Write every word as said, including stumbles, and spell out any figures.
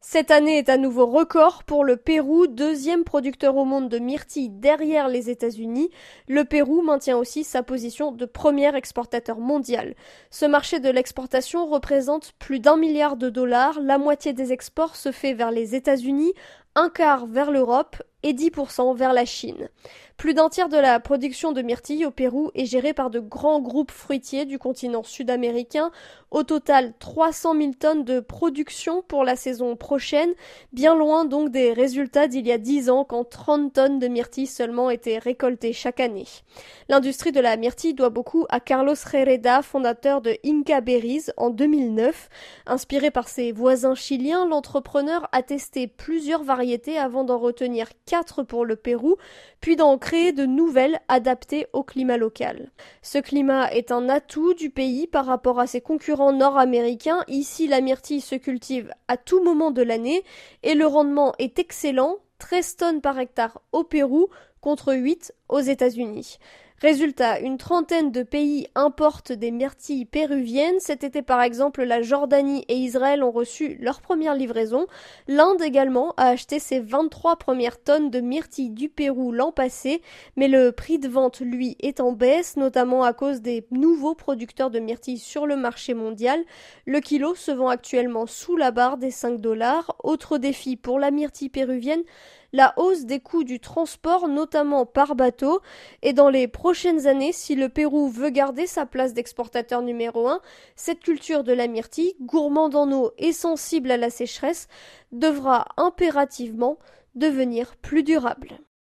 Cette année est à nouveau record pour le Pérou, deuxième producteur au monde de myrtille derrière les États-Unis. Le Pérou maintient aussi sa position de premier exportateur mondial. Ce marché de l'exportation représente plus d'un milliard de dollars. La moitié des exports se fait vers les États-Unis, un quart vers l'Europe et dix pour cent vers la Chine. Plus d'un tiers de la production de myrtille au Pérou est gérée par de grands groupes fruitiers du continent sud-américain. Au total, trois cent mille tonnes de production pour la saison prochaine, bien loin donc des résultats d'il y a dix ans quand trente tonnes de myrtille seulement étaient récoltées chaque année. L'industrie de la myrtille doit beaucoup à Carlos Herrera, fondateur de Inca Berries en deux mille neuf. Inspiré par ses voisins chiliens, l'entrepreneur a testé plusieurs variétés avant d'en retenir quatre pour le Pérou, puis d'en créer de nouvelles adaptées au climat local. Ce climat est un atout du pays par rapport à ses concurrents nord-américains. Ici, la myrtille se cultive à tout moment de l'année et le rendement est excellent, treize tonnes par hectare au Pérou contre huit aux États-Unis. Résultat, une trentaine de pays importent des myrtilles péruviennes. Cet été, par exemple, la Jordanie et Israël ont reçu leur première livraison. L'Inde également a acheté ses vingt-trois premières tonnes de myrtilles du Pérou l'an passé, mais le prix de vente, lui, est en baisse, notamment à cause des nouveaux producteurs de myrtilles sur le marché mondial. Le kilo se vend actuellement sous la barre des cinq dollars. Autre défi pour la myrtille péruvienne, la hausse des coûts du transport, notamment par bateau, et dans les prochaines années, si le Pérou veut garder sa place d'exportateur numéro un, cette culture de la myrtille, gourmande en eau et sensible à la sécheresse, devra impérativement devenir plus durable.